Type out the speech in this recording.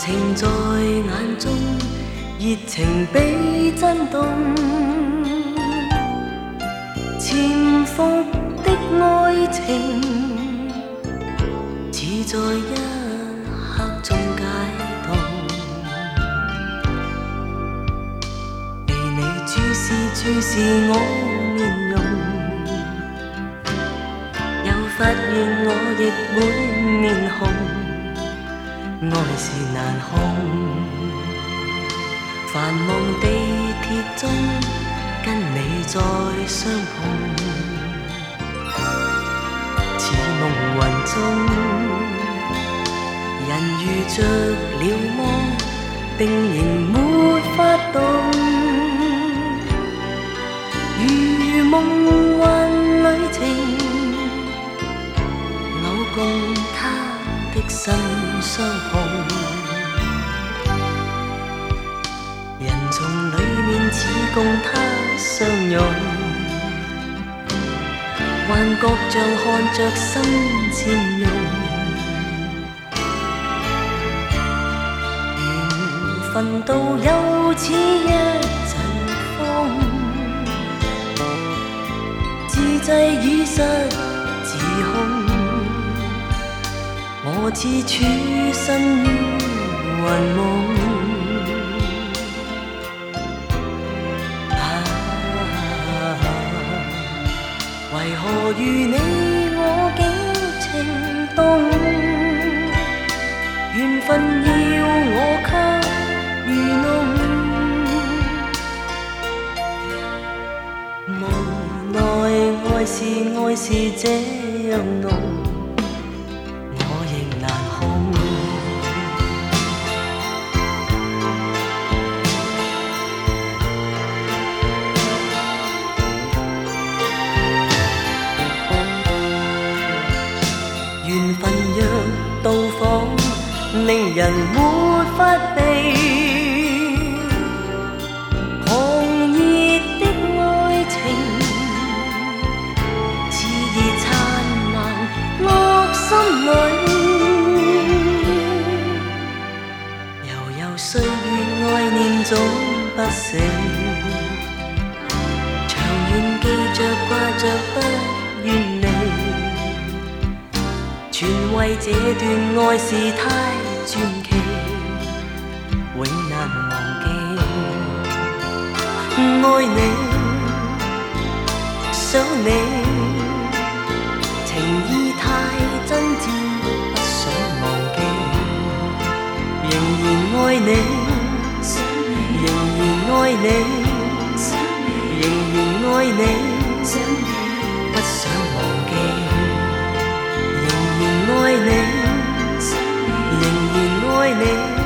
情在眼中，熱情比真動，潛伏的愛情，似在一刻中解凍。被你注視我面容，又發現我亦會面紅。愛是難控。繁忙地鐵中，跟你再相碰，似夢魂中，人遇着了魔，定仍沒法動，如夢幻旅程，偶共他的心相碰。人從裏面似共他相擁，幻覺像看着心漸融，緣分到有似一陣風，自製與實自控，我似處身於幻夢。為何與你我竟情動？緣分要我給愚弄，無奈愛是這樣濃，我亦難控。緣分若到訪，令人沒法避。狂熱的愛情，熾熱燦爛我心裏。悠悠歲月愛念總不死，長遠記着掛着不願離。全為這段愛是太傳奇，永難忘記。愛你，想你，情意太真摯，不想忘記。仍然愛你，仍然愛你，仍然愛你，不想忘記。愛你，仍然愛你。